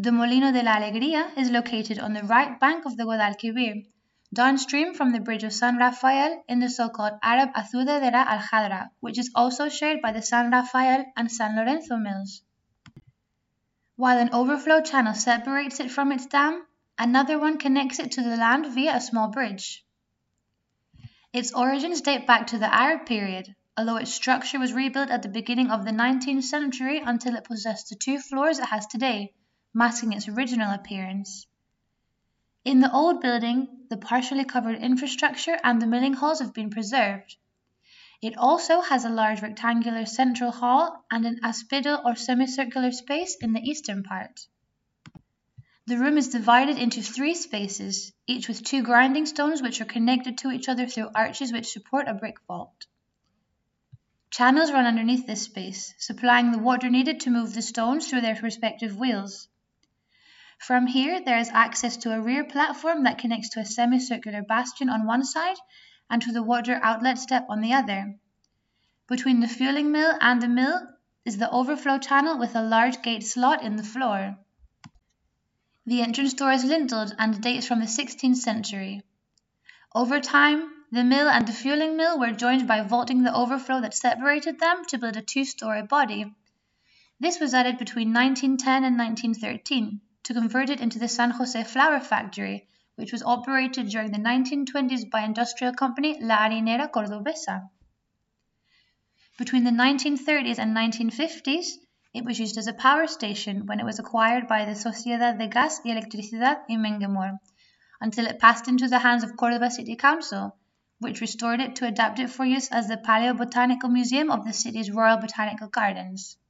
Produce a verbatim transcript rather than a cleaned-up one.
The Molino de la Alegría is located on the right bank of the Guadalquivir, downstream from the bridge of San Rafael in the so-called Arab Azuda de la Aljadra, which is also shared by the San Rafael and San Lorenzo mills. While an overflow channel separates it from its dam, another one connects it to the land via a small bridge. Its origins date back to the Arab period, although its structure was rebuilt at the beginning of the nineteenth century until it possessed the two floors it has today, masking its original appearance. In the old building, the partially covered infrastructure and the milling halls have been preserved. It also has a large rectangular central hall and an aspidal or semicircular space in the eastern part. The room is divided into three spaces, each with two grinding stones which are connected to each other through arches which support a brick vault. Channels run underneath this space, supplying the water needed to move the stones through their respective wheels. From here, there is access to a rear platform that connects to a semicircular bastion on one side and to the water outlet step on the other. Between the fueling mill and the mill is the overflow channel with a large gate slot in the floor. The entrance door is linteled and dates from the sixteenth century. Over time, the mill and the fueling mill were joined by vaulting the overflow that separated them to build a two-story body. This was added between nineteen ten and nineteen thirteen to convert it into the San Jose Flour Factory, which was operated during the nineteen twenties by industrial company La Harinera Cordobesa. Between the nineteen thirties and nineteen fifties, it was used as a power station when it was acquired by the Sociedad de Gas y Electricidad y Menguemor, until it passed into the hands of Córdoba City Council, which restored it to adapt it for use as the Paleobotanical Museum of the city's Royal Botanical Gardens.